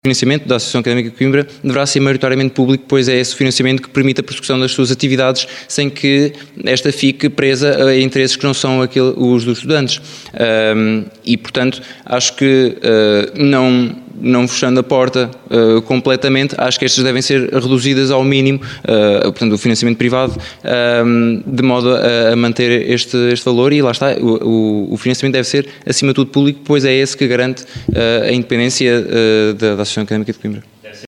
financiamento da Associação Académica de Coimbra deverá ser maioritariamente público, pois é esse financiamento que permite a prossecução das suas atividades sem que esta fique presa a interesses que não são os dos estudantes. E, portanto, acho que não fechando a porta completamente, acho que estas devem ser reduzidas ao mínimo, portanto, o financiamento privado, de modo a manter este valor, e lá está, o financiamento deve ser, acima de tudo, público, pois é esse que garante a independência da Associação Académica de Coimbra.